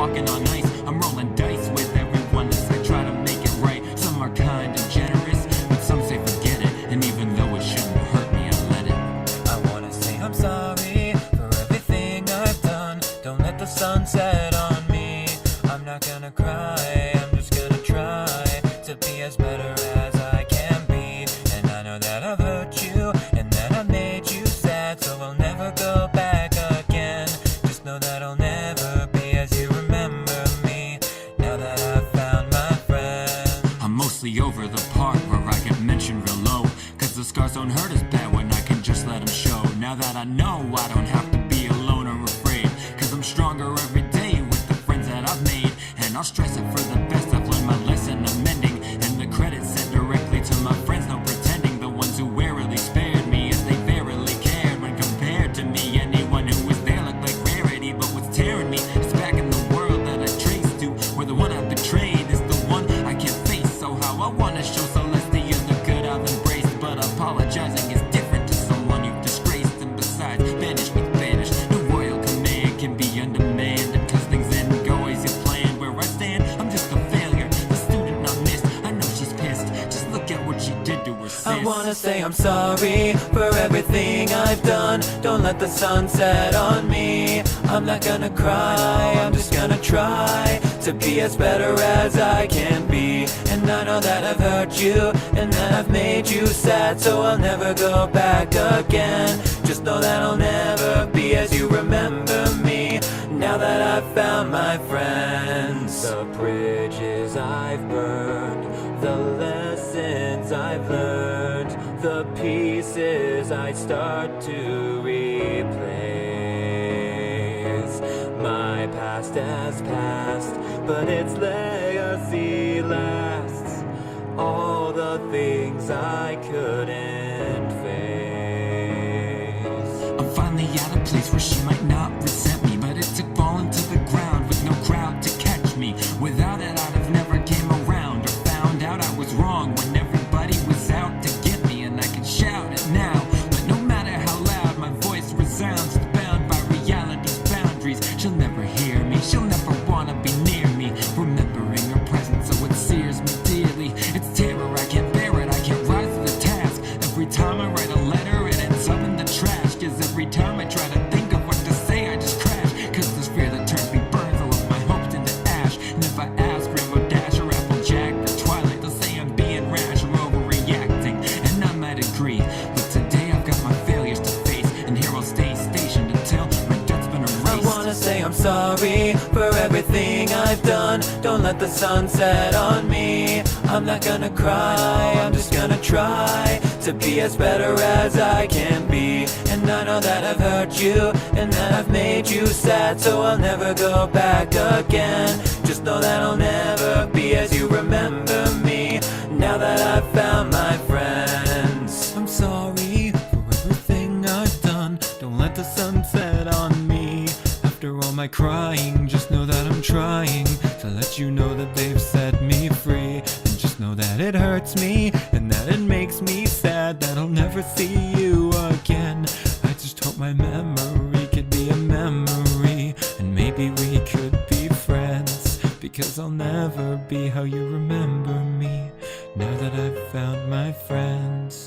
walking on ice. I'm rolling dice with everyone as I try to make it right. Some are kind and generous, but some say forget it. And even though it shouldn't hurt me, I let it. I wanna say I'm sorry for everything I've done. Don't let the sun set on me. I'm not gonna cry, I'm just gonna try to be as better as I can be. And I know that I've hurt you, and that I've made you sad, so I'll never go back again. Just know that I'll never be as you remember me, now that I've found my friend. I'm mostly over the part where I get mentioned real low, cause the scars don't hurt as bad when I can just let them show. Now that I know I don't have to be alone or afraid, cause I'm stronger every day with the friends that I've made. And I'll stress it for the best, I've learned my lesson, I'm mending. And the credit sent directly to my friends, no pretending. The ones who warily spared me as they verily cared. When compared to me, anyone who was there looked like rarity. But what's tearing me is back in the world that I traced to, where the one I betrayed is the one I can't face. So how I wanna show Celestia the good I've embraced, but apologizing is different to someone you've disgraced. And besides, banished means banished. No royal command can be undemanded, cause things didn't go as you planned. Where I stand, I'm just a failure, the student I missed. I know she's pissed, just look at what she did to her sis. I wanna say I'm sorry for everything I've done. Don't let the sun set on me. I'm not gonna cry, I'm just gonna try to be as better as I can be. And I know that I've hurt you, and that I've made you sad, so I'll never go back again. Just know that I'll never be as you remember me, now that I've found my friends. The bridges I've burned, the lessons I've learned, the pieces I start to replace. My past has passed, but its legacy lasts. All the things I couldn't face. I'm finally at a place where she might not resent me, but it took falling to the ground with no crowd to catch me. Without it, I'd have never came around or found out I was wrong when everybody was out to get me. And I can shout it now, but no matter how loud my voice resounds, it's bound by reality's boundaries. She'll never hear me, she'll never wanna be near me. Remembering her presence, so it sears me dearly. It's terror, I can't bear it, I can't rise to the task. Every time I write a letter, it ends up in the trash. Cause every time I try to think of what to say, I just crash. Cause this fear that turns me burns all of my hopes into ash. And if I ask Rainbow Dash or Applejack or Twilight, they'll say I'm being rash or overreacting, and I might agree. But today I've got my failures to face, and here I'll stay stationed until my debt's been erased. I wanna say I'm sorry for everything I've done. Don't let the sun set on me. I'm not gonna cry, I'm just gonna try to be as better as I can be. And I know that I've hurt you, and that I've made you sad, so I'll never go back again. Just know that I'll never be as you remember me, now that I've found my friends. I'm sorry for everything I've done. Don't let the sun set on me. After all my crying, just know that I'm trying to let you know that they've set me free. And just know that it hurts me, and that it makes me sad that I'll never see you again. I just hope my memory could be a memory, and maybe we could be friends. Because I'll never be how you remember me, now that I've found my friends.